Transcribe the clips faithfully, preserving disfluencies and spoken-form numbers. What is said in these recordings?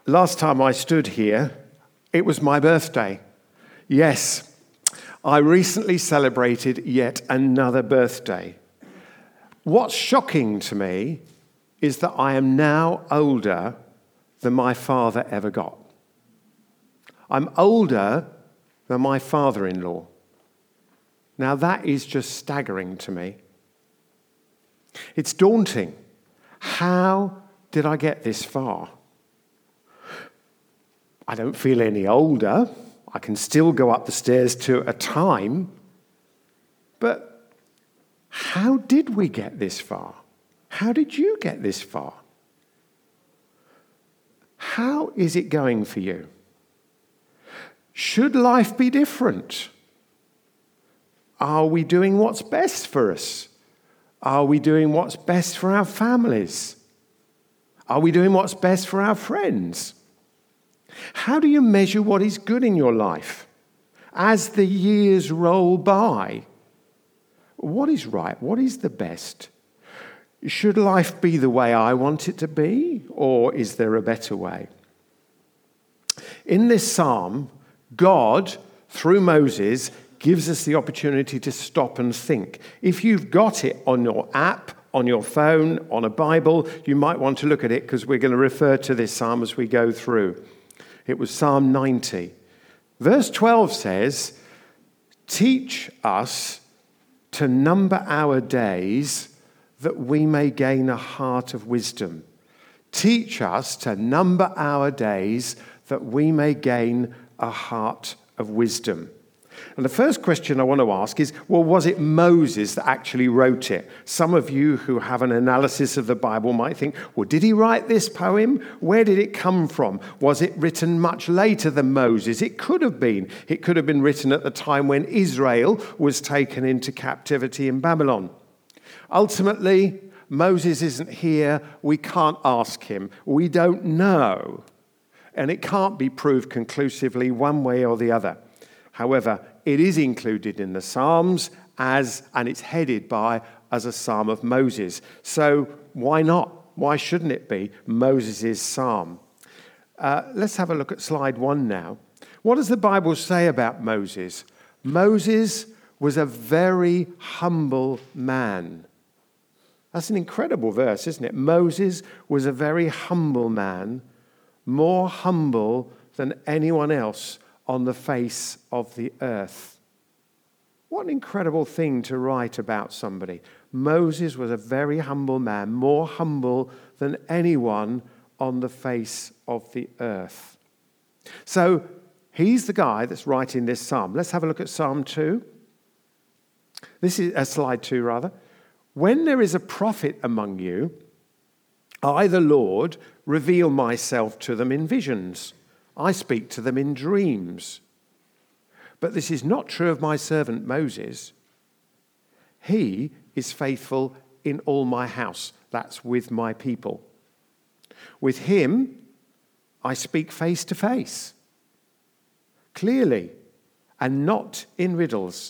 Last time I stood here, it was my birthday. Yes, I recently celebrated yet another birthday. What's shocking to me is that I am now older than my father ever got. I'm older than my father-in-law. Now that is just staggering to me. It's daunting. How did I get this far? I don't feel any older. I can still go up the stairs to a time. But how did we get this far? How did you get this far? How is it going for you? Should life be different? Are we doing what's best for us? Are we doing what's best for our families? Are we doing what's best for our friends? How do you measure what is good in your life? As the years roll by, what is right? What is the best? Should life be the way I want it to be, or is there a better way? In this psalm, God, through Moses, gives us the opportunity to stop and think. If you've got it on your app, on your phone, on a Bible, you might want to look at it because we're going to refer to this psalm as we go through. It was Psalm ninety. Verse twelve says, "Teach us to number our days that we may gain a heart of wisdom." Teach us to number our days that we may gain a heart of wisdom. And the first question I want to ask is, well, was it Moses that actually wrote it? Some of you who have an analysis of the Bible might think, well, did he write this poem? Where did it come from? Was it written much later than Moses? It could have been. It could have been written at the time when Israel was taken into captivity in Babylon. Ultimately, Moses isn't here. We can't ask him. We don't know. And it can't be proved conclusively one way or the other. However, it is included in the Psalms as, and it's headed by, as a psalm of Moses. So why not? Why shouldn't it be Moses' psalm? Uh, let's have a look at slide one now. What does the Bible say about Moses? Moses was a very humble man. That's an incredible verse, isn't it? Moses was a very humble man, more humble than anyone else on the face of the earth. What an incredible thing to write about somebody. Moses was a very humble man, more humble than anyone on the face of the earth. So he's the guy that's writing this psalm. Let's have a look at Psalm two. This is uh, slide two, rather. "When there is a prophet among you, I, the Lord, reveal myself to them in visions. I speak to them in dreams. But this is not true of my servant Moses. He is faithful in all my house." That's with my people. "With him, I speak face to face, clearly, and not in riddles.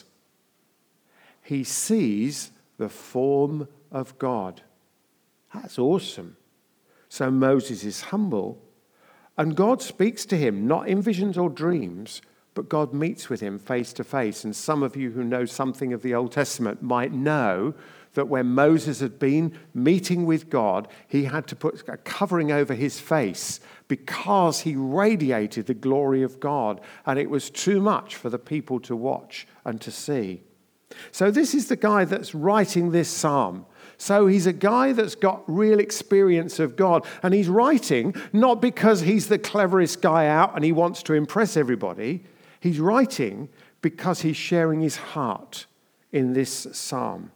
He sees the form of God." That's awesome. So Moses is humble. And God speaks to him, not in visions or dreams, but God meets with him face to face. And some of you who know something of the Old Testament might know that when Moses had been meeting with God, he had to put a covering over his face because he radiated the glory of God. And it was too much for the people to watch and to see. So this is the guy that's writing this psalm. So he's a guy that's got real experience of God. And he's writing not because he's the cleverest guy out and he wants to impress everybody. He's writing because he's sharing his heart in this psalm.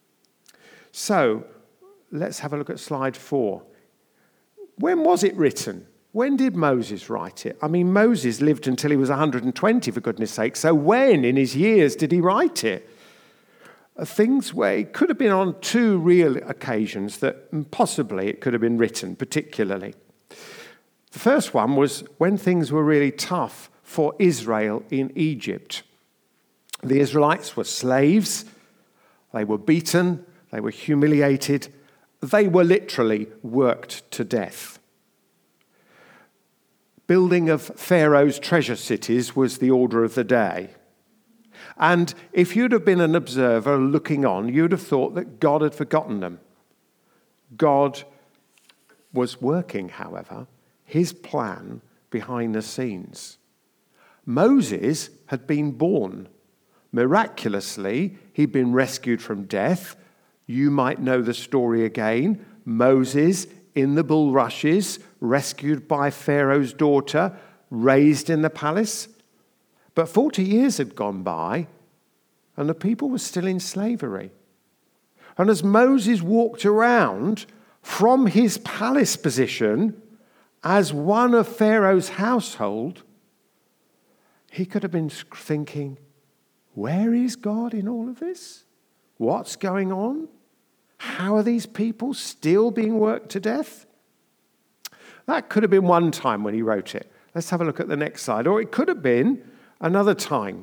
So let's have a look at slide four. When was it written? When did Moses write it? I mean, Moses lived until he was one hundred twenty, for goodness sake. So when in his years did he write it? Things where it could have been on two real occasions that possibly it could have been written, particularly. The first one was when things were really tough for Israel in Egypt. The Israelites were slaves. They were beaten. They were humiliated. They were literally worked to death. building of Pharaoh's treasure cities was the order of the day. And if you'd have been an observer looking on, you'd have thought that God had forgotten them. God was working, however, his plan behind the scenes. Moses had been born. Miraculously, he'd been rescued from death. You might know the story again. Moses in the bulrushes, rescued by Pharaoh's daughter, raised in the palace. But forty years had gone by, and the people were still in slavery. And as Moses walked around from his palace position as one of Pharaoh's household, he could have been thinking, where is God in all of this? What's going on? How are these people still being worked to death? That could have been one time when he wrote it. Let's have a look at the next slide. Or it could have been another time.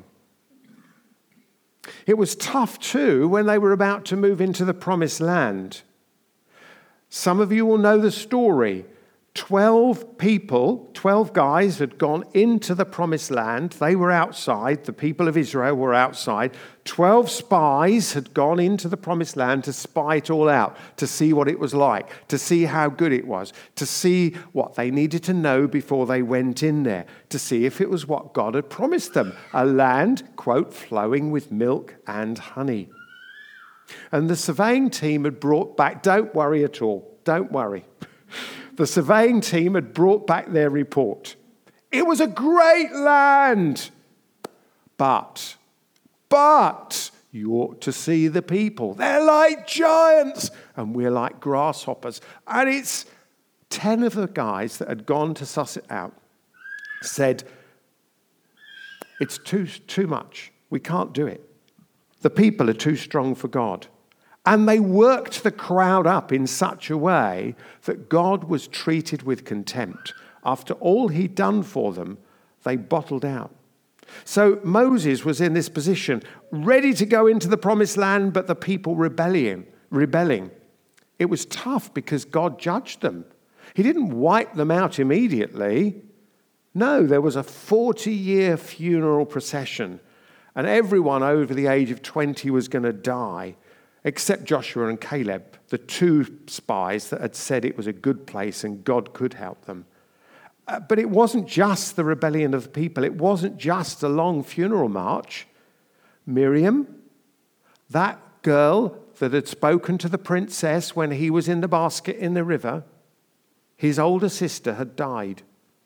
It was tough too when they were about to move into the promised land. Some of you will know the story. Twelve people, twelve guys had gone into the promised land. They were outside. The people of Israel were outside. Twelve spies had gone into the promised land to spy it all out, to see what it was like, to see how good it was, to see what they needed to know before they went in there, to see if it was what God had promised them, a land, quote, flowing with milk and honey. And the surveying team had brought back, don't worry at all, don't worry. The surveying team had brought back their report. It was a great land. But, but, you ought to see the people. They're like giants, and we're like grasshoppers. And it's ten of the guys that had gone to suss it out said, it's too, too much. We can't do it. The people are too strong for God. And they worked the crowd up in such a way that God was treated with contempt. After all he'd done for them, they bottled out. So Moses was in this position, ready to go into the promised land, but the people rebelling, rebelling. It was tough because God judged them. He didn't wipe them out immediately. No, there was a forty-year funeral procession, and everyone over the age of twenty was going to die, except Joshua and Caleb, the two spies that had said it was a good place and God could help them. Uh, but it wasn't just the rebellion of the people. It wasn't just a long funeral march. Miriam, that girl that had spoken to the princess when he was in the basket in the river, his older sister had died.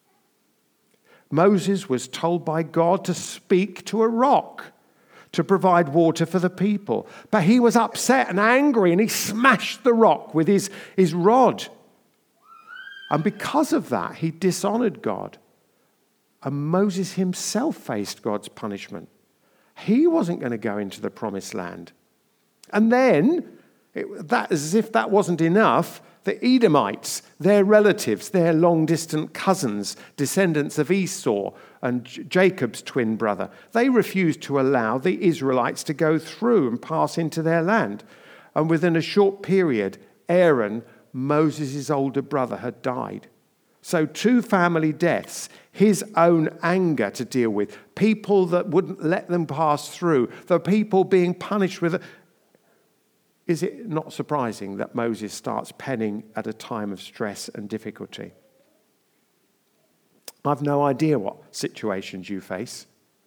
Moses was told by God to speak to a rock to provide water for the people. But he was upset and angry, and he smashed the rock with his, his rod. And because of that, he dishonored God. And Moses himself faced God's punishment. He wasn't going to go into the promised land. And then, it, that, as if that wasn't enough, the Edomites, their relatives, their long-distant cousins, descendants of Esau and Jacob's twin brother, they refused to allow the Israelites to go through and pass into their land. And within a short period, Aaron, Moses' older brother, had died. So two family deaths, his own anger to deal with, people that wouldn't let them pass through, the people being punished with... Is it not surprising that Moses starts penning at a time of stress and difficulty? I've no idea what situations you face.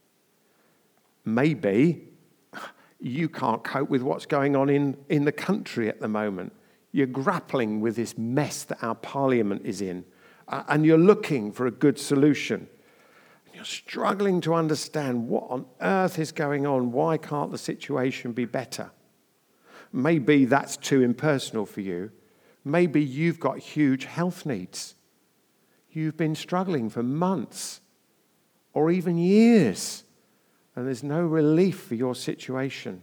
Maybe you can't cope with what's going on in, in the country at the moment. You're grappling with this mess that our parliament is in, uh, and you're looking for a good solution. You're struggling to understand what on earth is going on. Why can't the situation be better? Maybe that's too impersonal for you. Maybe you've got huge health needs. You've been struggling for months or even years, and there's no relief for your situation.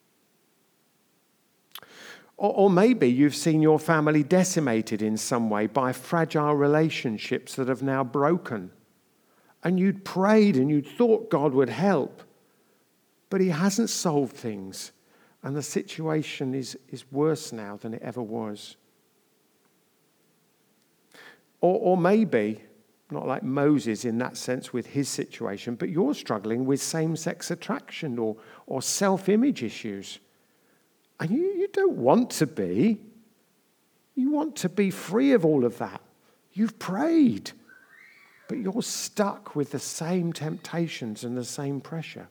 Or, or maybe you've seen your family decimated in some way by fragile relationships that have now broken. And you'd prayed and you'd thought God would help, but he hasn't solved things. And the situation is, is worse now than it ever was. Or, or maybe Not like Moses in that sense with his situation, but you're struggling with same-sex attraction or, or self-image issues. And you, you don't want to be. You want to be free of all of that. You've prayed, but you're stuck with the same temptations and the same pressure.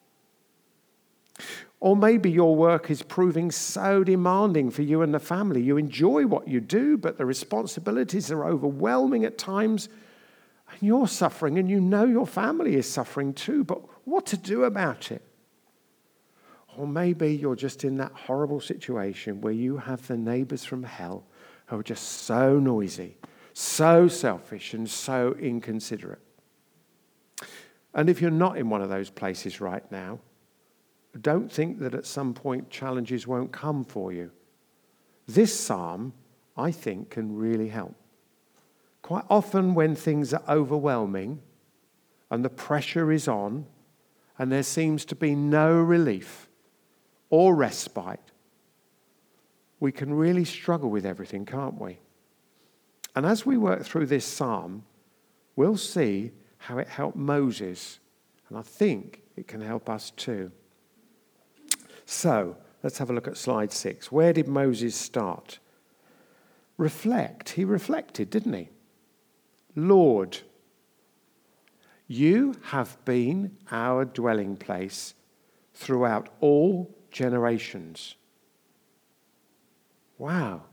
Or maybe your work is proving so demanding for you and the family. You enjoy what you do, but the responsibilities are overwhelming at times, and you're suffering, and you know your family is suffering too, but what to do about it? Or maybe you're just in that horrible situation where you have the neighbours from hell who are just so noisy, so selfish, and so inconsiderate. And if you're not in one of those places right now, don't think that at some point challenges won't come for you. This psalm, I think, can really help. Quite often when things are overwhelming and the pressure is on and there seems to be no relief or respite, we can really struggle with everything, can't we? And as we work through this psalm, we'll see how it helped Moses, and I think it can help us too. So, let's have a look at slide six. Where did Moses start? Reflect. He reflected, didn't he? Lord, you have been our dwelling place throughout all generations. Wow.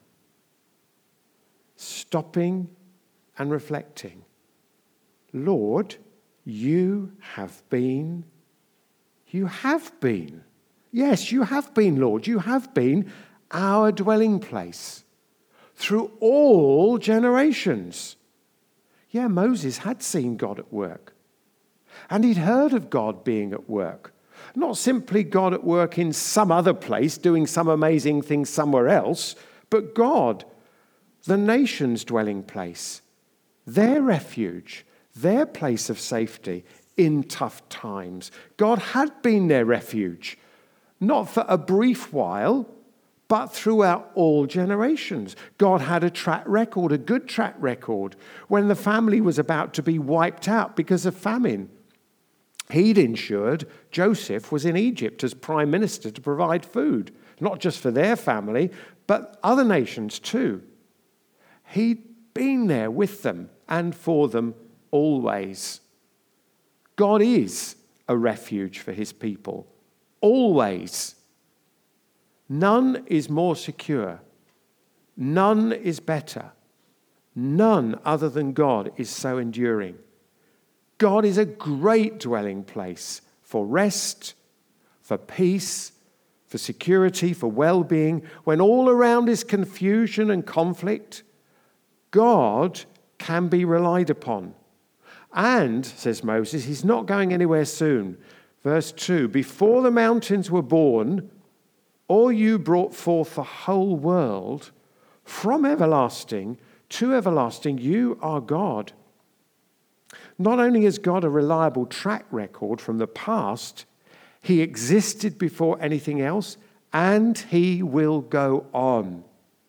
Stopping and reflecting. Lord, you have been, you have been. Yes, you have been, Lord. You have been our dwelling place through all generations. Yeah, Moses had seen God at work. And he'd heard of God being at work. Not simply God at work in some other place, doing some amazing thing somewhere else, but God, the nation's dwelling place, their refuge, their place of safety in tough times. God had been their refuge. Not for a brief while, but throughout all generations. God had a track record, a good track record, when the family was about to be wiped out because of famine. He'd ensured Joseph was in Egypt as prime minister to provide food, not just for their family, but other nations too. He'd been there with them and for them always. God is a refuge for his people. Always. None is more secure. None is better. None other than God is so enduring. God is a great dwelling place for rest, for peace, for security, for well-being. When all around is confusion and conflict, God can be relied upon. And, says Moses, he's not going anywhere soon. Verse two, before the mountains were born, or you brought forth the whole world, from everlasting to everlasting, you are God. Not only is God a reliable track record from the past, he existed before anything else, and he will go on.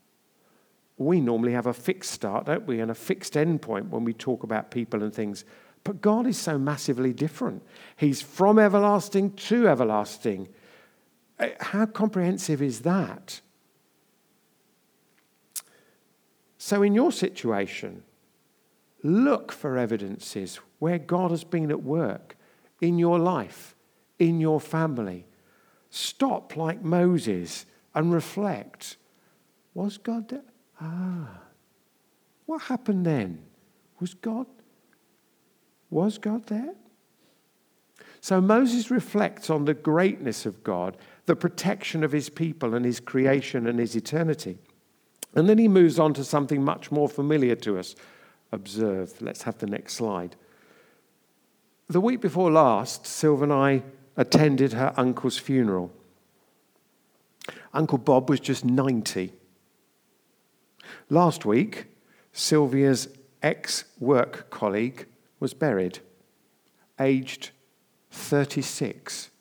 We normally have a fixed start, don't we, and a fixed end point when we talk about people and things. But God is so massively different. He's from everlasting to everlasting. How comprehensive is that? So in your situation, look for evidences where God has been at work in your life, in your family. Stop like Moses and reflect. Was God there? Ah. What happened then? Was God Was God there? So Moses reflects on the greatness of God, the protection of his people and his creation and his eternity. And then he moves on to something much more familiar to us. Observe. Let's have the next slide. The week before last, Sylv and I attended her uncle's funeral. Uncle Bob was just ninety. Last week, Sylvia's ex-work colleague was buried, aged thirty-six.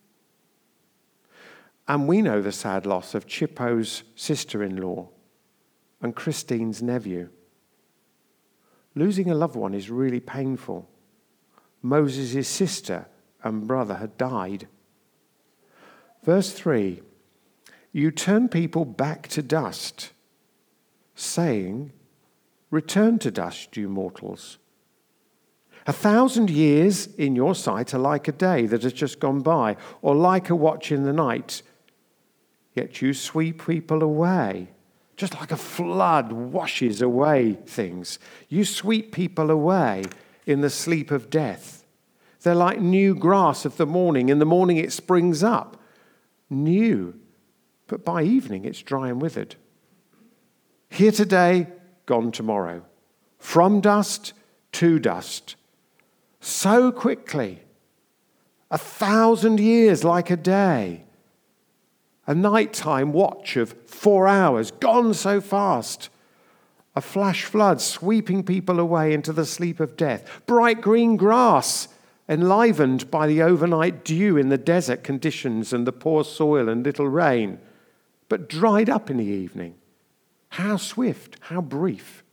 And we know the sad loss of Chippo's sister-in-law and Christine's nephew. Losing a loved one is really painful. Moses' sister and brother had died. Verse three, you turn people back to dust, saying, return to dust, you mortals. A thousand years in your sight are like a day that has just gone by, or like a watch in the night. Yet you sweep people away, just like a flood washes away things. You sweep people away in the sleep of death. They're like new grass of the morning. In the morning it springs up, new, but by evening it's dry and withered. Here today, gone tomorrow. From dust to dust. So quickly. A thousand years like a day. A nighttime watch of four hours, gone so fast. A flash flood sweeping people away into the sleep of death. Bright green grass enlivened by the overnight dew in the desert conditions and the poor soil and little rain, but dried up in the evening. How swift, how brief.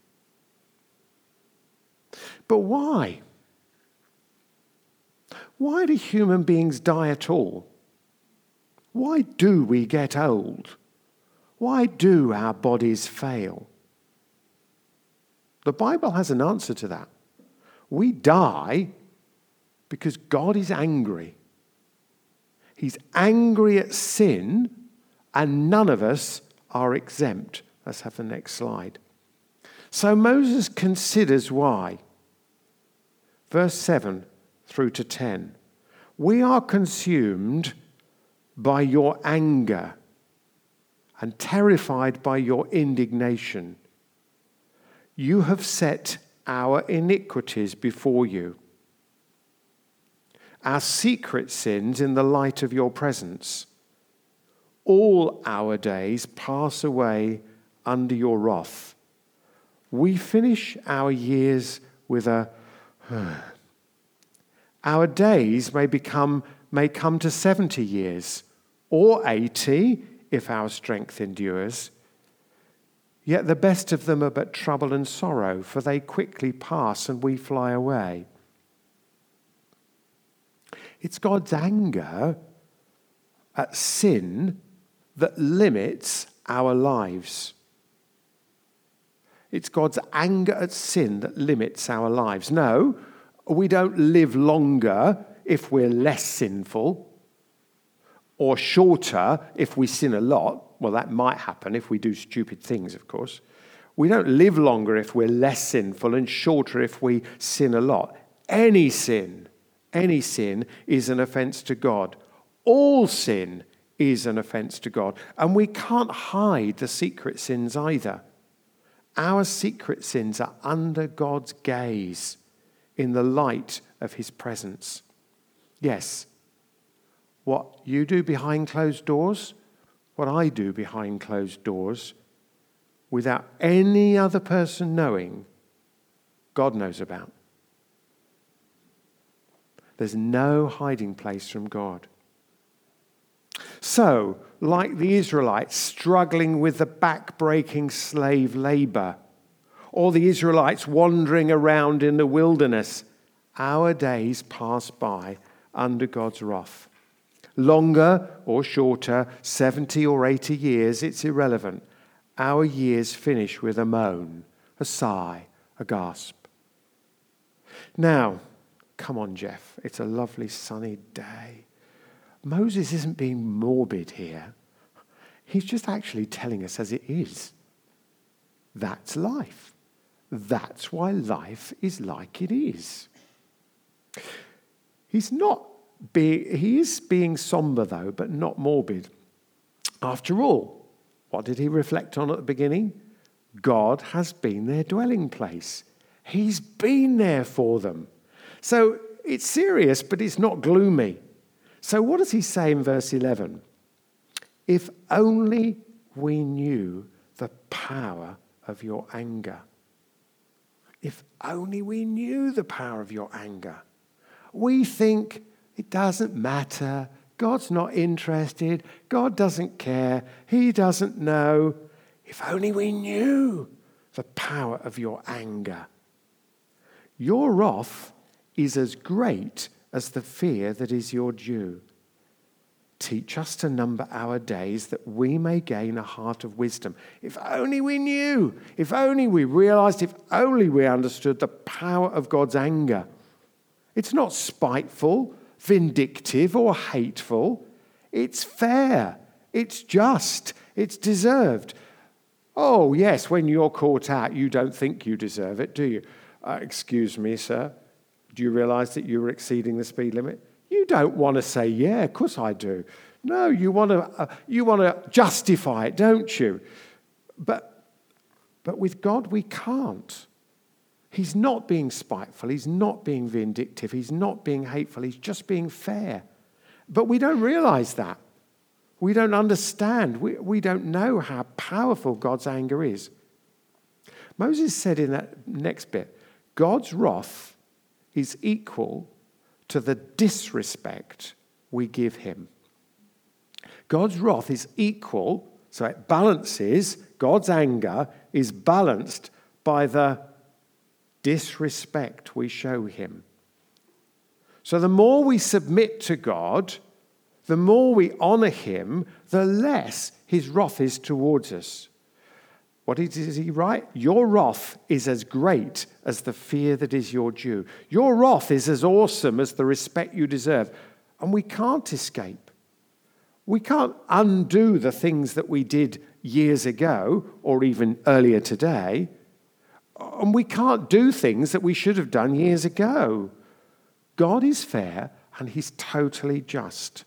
But why? Why do human beings die at all? Why do we get old? Why do our bodies fail? The Bible has an answer to that. We die because God is angry. He's angry at sin, and none of us are exempt. Let's have the next slide. So Moses considers why. Verse seven through to ten. We are consumed by your anger and terrified by your indignation. You have set our iniquities before you, our secret sins in the light of your presence. All our days pass away under your wrath. We finish our years with a our days may become may come to seventy years, or eighty if our strength endures. Yet the best of them are but trouble and sorrow, for they quickly pass and we fly away. It's God's anger at sin that limits our lives. It's God's anger at sin that limits our lives. No, we don't live longer if we're less sinful, or shorter if we sin a lot. Well, that might happen if we do stupid things, of course. We don't live longer if we're less sinful, and shorter if we sin a lot. Any sin, any sin is an offense to God. All sin is an offense to God. And we can't hide the secret sins either. Our secret sins are under God's gaze in the light of his presence. Yes, what you do behind closed doors, what I do behind closed doors, without any other person knowing, God knows about. There's no hiding place from God. So, like the Israelites struggling with the back-breaking slave labor, or the Israelites wandering around in the wilderness, our days pass by under God's wrath. Longer or shorter, seventy or eighty years, it's irrelevant. Our years finish with a moan, a sigh, a gasp. Now, come on, Jeff, it's a lovely sunny day. Moses isn't being morbid here. He's just actually telling us as it is. That's life. That's why life is like it is. He's not being, he is being somber though, but not morbid. After all, what did he reflect on at the beginning? God has been their dwelling place. He's been there for them. So it's serious, but it's not gloomy. So what does he say in verse eleven? If only we knew the power of your anger. If only we knew the power of your anger. We think it doesn't matter. God's not interested. God doesn't care. He doesn't know. If only we knew the power of your anger. Your wrath is as great as the fear that is your due. Teach us to number our days that we may gain a heart of wisdom. If only we knew, if only we realized, if only we understood the power of God's anger. It's not spiteful, vindictive, or hateful. It's fair, it's just, it's deserved. Oh, yes, when you're caught out, you don't think you deserve it, do you? Uh, excuse me, sir. Do you realize that you were exceeding the speed limit? You don't want to say, yeah, of course I do. No, you want to uh, you want to justify it, don't you? But but with God we can't. He's not being spiteful. He's not being vindictive. He's not being hateful. He's just being fair. But we don't realize that. We don't understand. We, we don't know how powerful God's anger is. Moses said in that next bit, God's wrath is equal to the disrespect we give him. God's wrath is equal, so it balances, God's anger is balanced by the disrespect we show him. So the more we submit to God, the more we honor him, the less his wrath is towards us. What is he right? Your wrath is as great as the fear that is your due. Your wrath is as awesome as the respect you deserve. And we can't escape. We can't undo the things that we did years ago or even earlier today. And we can't do things that we should have done years ago. God is fair and he's totally just.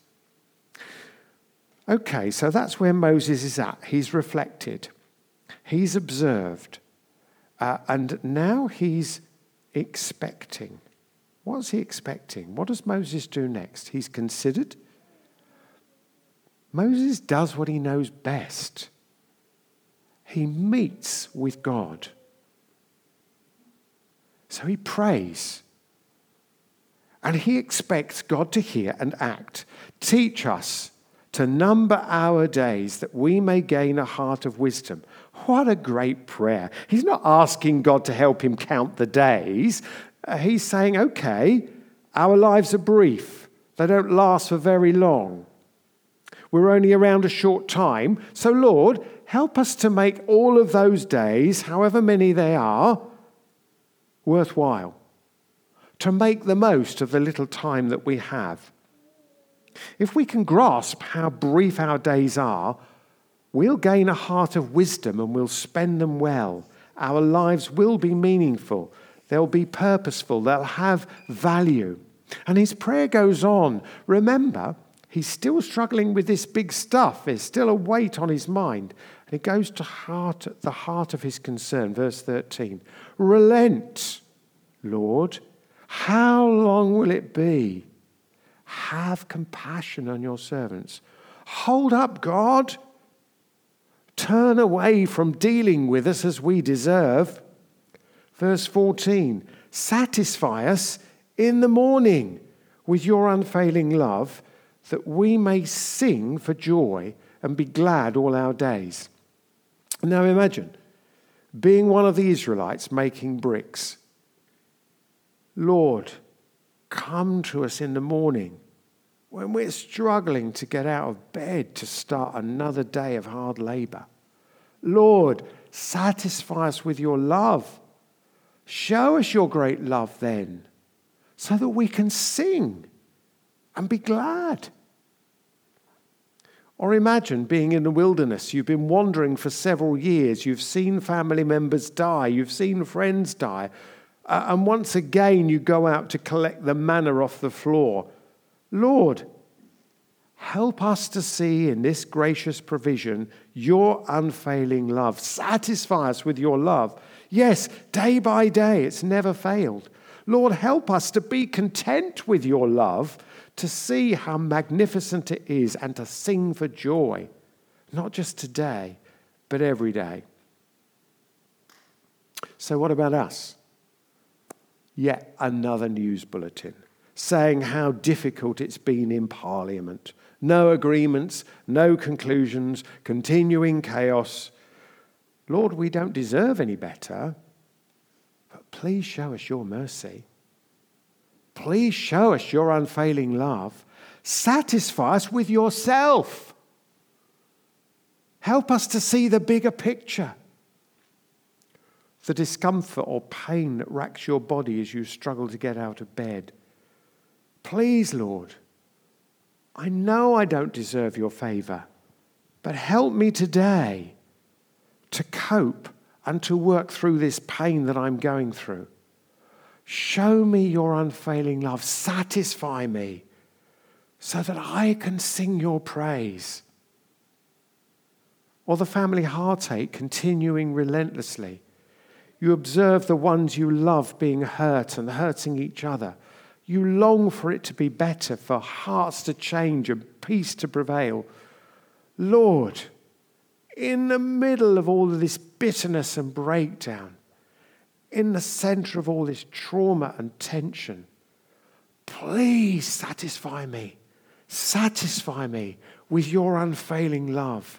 Okay, so that's where Moses is at. He's reflected. He's observed, uh, and now he's expecting. What's he expecting? What does Moses do next? He's considered. Moses does what he knows best. He meets with God. So he prays. And he expects God to hear and act. Teach us to number our days that we may gain a heart of wisdom. What a great prayer. He's not asking God to help him count the days. Uh, he's saying, okay, our lives are brief. They don't last for very long. We're only around a short time. So Lord, help us to make all of those days, however many they are, worthwhile. To make the most of the little time that we have. If we can grasp how brief our days are, we'll gain a heart of wisdom and we'll spend them well. Our lives will be meaningful. They'll be purposeful. They'll have value. And his prayer goes on. Remember, he's still struggling with this big stuff. There's still a weight on his mind. And it goes to heart, the heart of his concern. Verse thirteen. Relent, Lord. How long will it be? Have compassion on your servants. Hold up, God. Turn away from dealing with us as we deserve. Verse fourteen, satisfy us in the morning with your unfailing love, that we may sing for joy and be glad all our days. Now imagine being one of the Israelites making bricks. Lord, come to us in the morning when we're struggling to get out of bed to start another day of hard labor. Lord, satisfy us with your love. Show us your great love then, so that we can sing and be glad. Or imagine being in the wilderness. You've been wandering for several years. You've seen family members die. You've seen friends die. Uh, and once again, you go out to collect the manna off the floor. Lord, help us to see in this gracious provision your unfailing love. Satisfy us with your love. Yes, day by day, it's never failed. Lord, help us to be content with your love, to see how magnificent it is and to sing for joy, not just today, but every day. So what about us? Yet another news bulletin saying how difficult it's been in Parliament. No agreements, no conclusions, continuing chaos. Lord, we don't deserve any better, but please show us your mercy. Please show us your unfailing love. Satisfy us with yourself. Help us to see the bigger picture. The discomfort or pain that racks your body as you struggle to get out of bed. Please, Lord, I know I don't deserve your favor, but help me today to cope and to work through this pain that I'm going through. Show me your unfailing love. Satisfy me so that I can sing your praise. Or the family heartache continuing relentlessly. You observe the ones you love being hurt and hurting each other. You long for it to be better, for hearts to change and peace to prevail. Lord, in the middle of all of this bitterness and breakdown, in the center of all this trauma and tension, please satisfy me. Satisfy me with your unfailing love.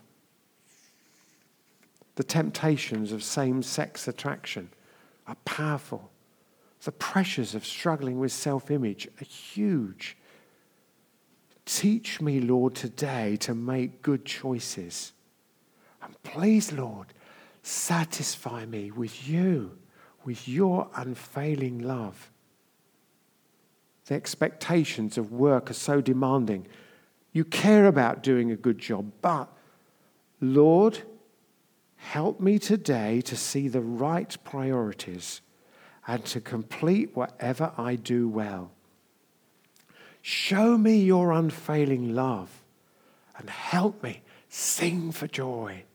The temptations of same-sex attraction are powerful. The pressures of struggling with self-image are huge. Teach me, Lord, today to make good choices. And please, Lord, satisfy me with you, with your unfailing love. The expectations of work are so demanding. You care about doing a good job, but, Lord, help me today to see the right priorities and to complete whatever I do well. Show me your unfailing love and help me sing for joy.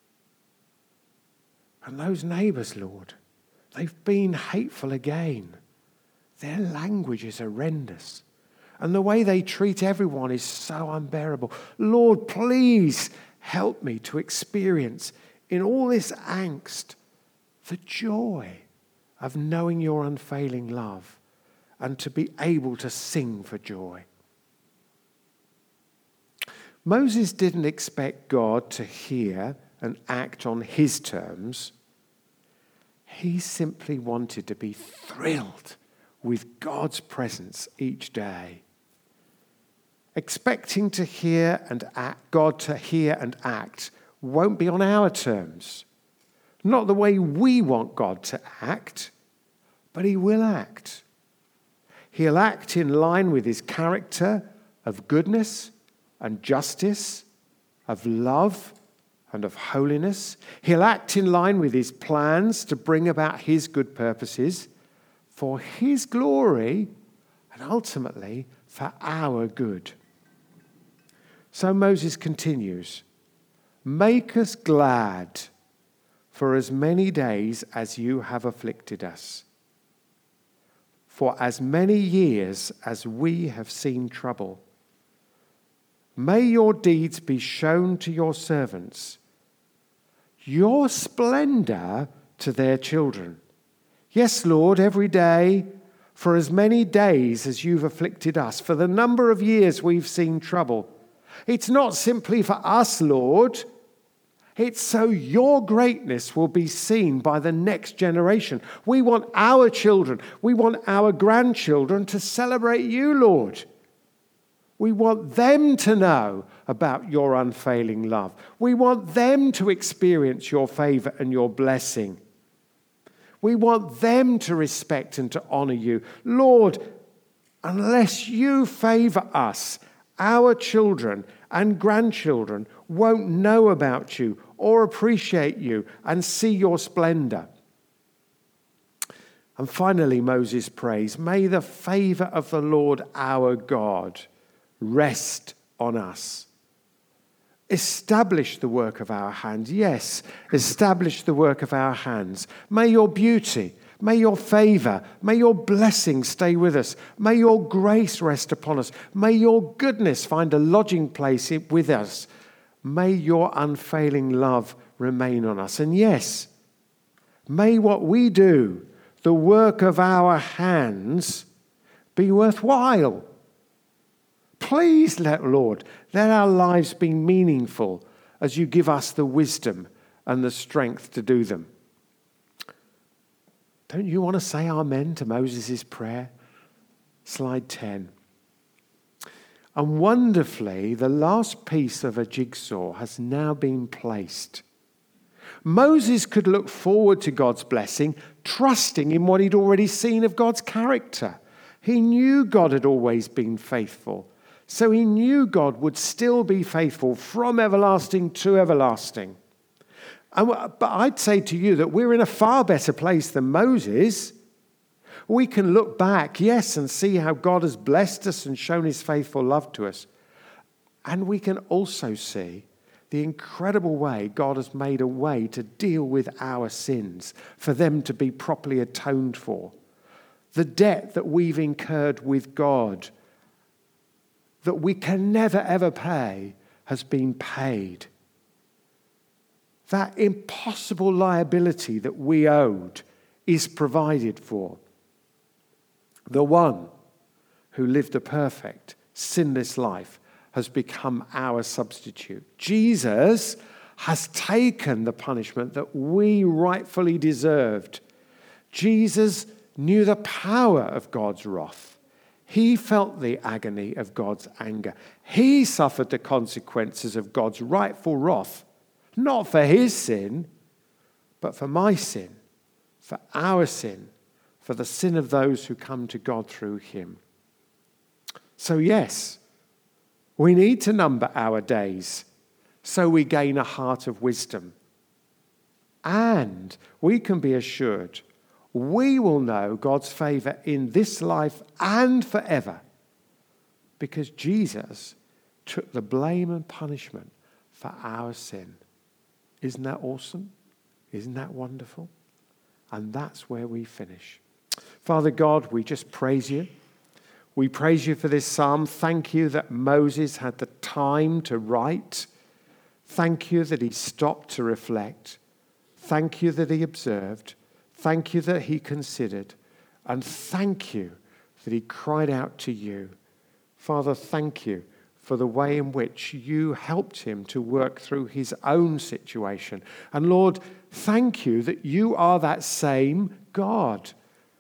And those neighbours, Lord, they've been hateful again. Their language is horrendous. And the way they treat everyone is so unbearable. Lord, please help me to experience in all this angst the joy of knowing your unfailing love and to be able to sing for joy. Moses didn't expect God to hear and act on his terms. He simply wanted to be thrilled with God's presence each day. Expecting to hear and act, God to hear and act won't be on our terms. Not the way we want God to act, but he will act. He'll act in line with his character of goodness and justice, of love and of holiness. He'll act in line with his plans to bring about his good purposes for his glory and ultimately for our good. So Moses continues, make us glad for as many days as you have afflicted us, for as many years as we have seen trouble. May your deeds be shown to your servants, your splendor to their children. Yes, Lord, every day, for as many days as you've afflicted us, for the number of years we've seen trouble. It's not simply for us, Lord. It's so your greatness will be seen by the next generation. We want our children, we want our grandchildren to celebrate you, Lord. We want them to know about your unfailing love. We want them to experience your favor and your blessing. We want them to respect and to honor you. Lord, unless you favor us, our children and grandchildren won't know about you or appreciate you and see your splendor. And finally, Moses prays, may the favor of the Lord our God rest on us. Establish the work of our hands. Yes, establish the work of our hands. May your beauty, may your favor, may your blessing stay with us. May your grace rest upon us. May your goodness find a lodging place with us. May your unfailing love remain on us. And yes, may what we do, the work of our hands, be worthwhile. Please, let Lord, let our lives be meaningful as you give us the wisdom and the strength to do them. Don't you want to say amen to Moses' prayer? Slide ten. And wonderfully, the last piece of a jigsaw has now been placed. Moses could look forward to God's blessing, trusting in what he'd already seen of God's character. He knew God had always been faithful, so he knew God would still be faithful from everlasting to everlasting. And, but I'd say to you that we're in a far better place than Moses. We can look back, yes, and see how God has blessed us and shown his faithful love to us. And we can also see the incredible way God has made a way to deal with our sins, for them to be properly atoned for. The debt that we've incurred with God, that we can never ever pay, has been paid. That impossible liability that we owed is provided for. The one who lived a perfect, sinless life has become our substitute. Jesus has taken the punishment that we rightfully deserved. Jesus knew the power of God's wrath. He felt the agony of God's anger. He suffered the consequences of God's rightful wrath, not for his sin, but for my sin, for our sin, for the sin of those who come to God through him. So yes, we need to number our days so we gain a heart of wisdom. And we can be assured we will know God's favor in this life and forever, because Jesus took the blame and punishment for our sin. Isn't that awesome? Isn't that wonderful? And that's where we finish. Father God, we just praise you. We praise you for this psalm. Thank you that Moses had the time to write. Thank you that he stopped to reflect. Thank you that he observed. Thank you that he considered. And thank you that he cried out to you. Father, thank you for the way in which you helped him to work through his own situation. And Lord, thank you that you are that same God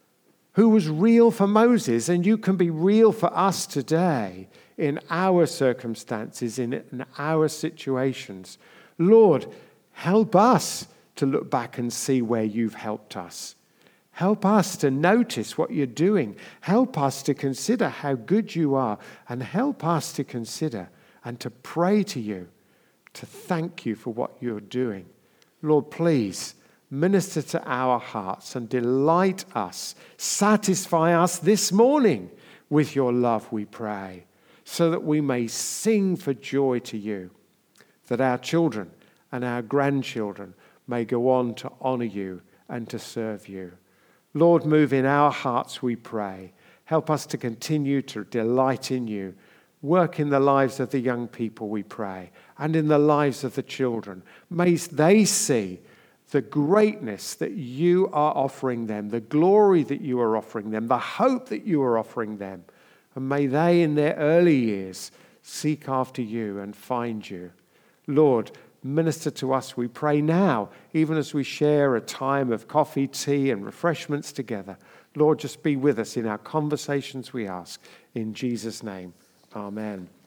who was real for Moses, and you can be real for us today in our circumstances, in, in our situations. Lord, help us to look back and see where you've helped us. Help us to notice what you're doing. Help us to consider how good you are, and help us to consider and to pray to you, to thank you for what you're doing. Lord, please minister to our hearts and delight us. Satisfy us this morning with your love, we pray, so that we may sing for joy to you, that our children and our grandchildren may go on to honor you and to serve you. Lord, move in our hearts, we pray. Help us to continue to delight in you. Work in the lives of the young people, we pray, and in the lives of the children. May they see the greatness that you are offering them, the glory that you are offering them, the hope that you are offering them. And may they in their early years seek after you and find you. Lord, minister to us, we pray now, even as we share a time of coffee, tea, and refreshments together. Lord, just be with us in our conversations, we ask. In Jesus' name, amen.